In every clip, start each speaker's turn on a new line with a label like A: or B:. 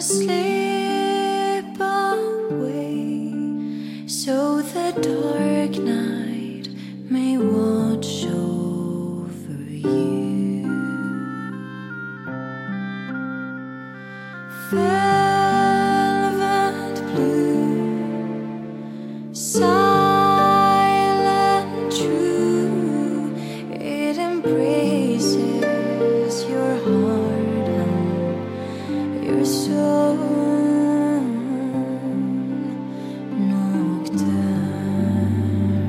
A: slip away, so the dark night may watch over you. Velvet blue, silent true, it embraces your heart and your soul. Nocturne,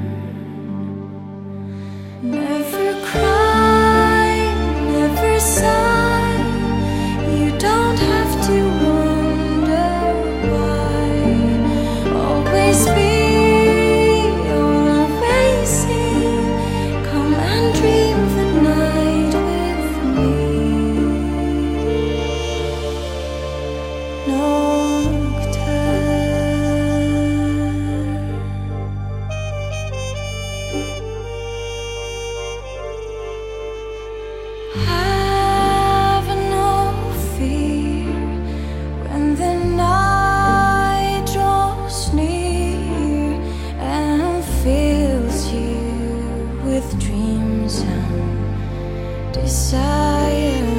A: never cry, never sigh. You don't have to wonder why. Always be, always sing. Come and dream the night with me. Have no fear when the night draws near and fills you with dreams and desire.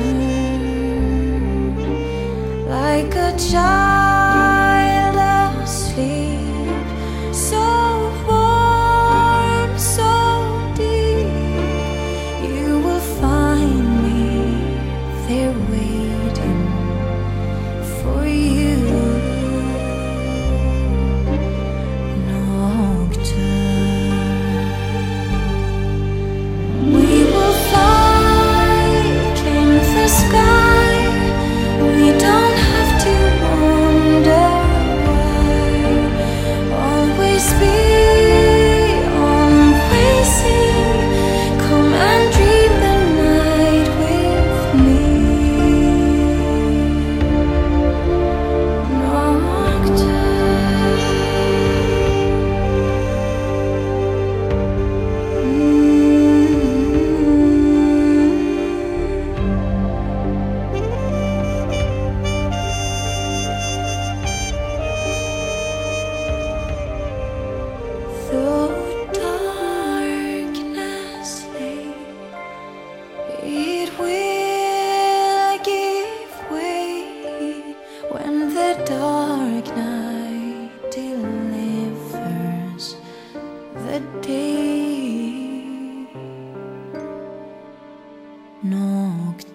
A: Like a child asleep, so warm, so deep, you will find me there waiting for you. Nocturne, we will fly, claim the sky. We don't have to wonder why. Always be, always sing. Come and dream the night with me. Though darkness lay, it will give way when the dark night delivers the day. Nocturne.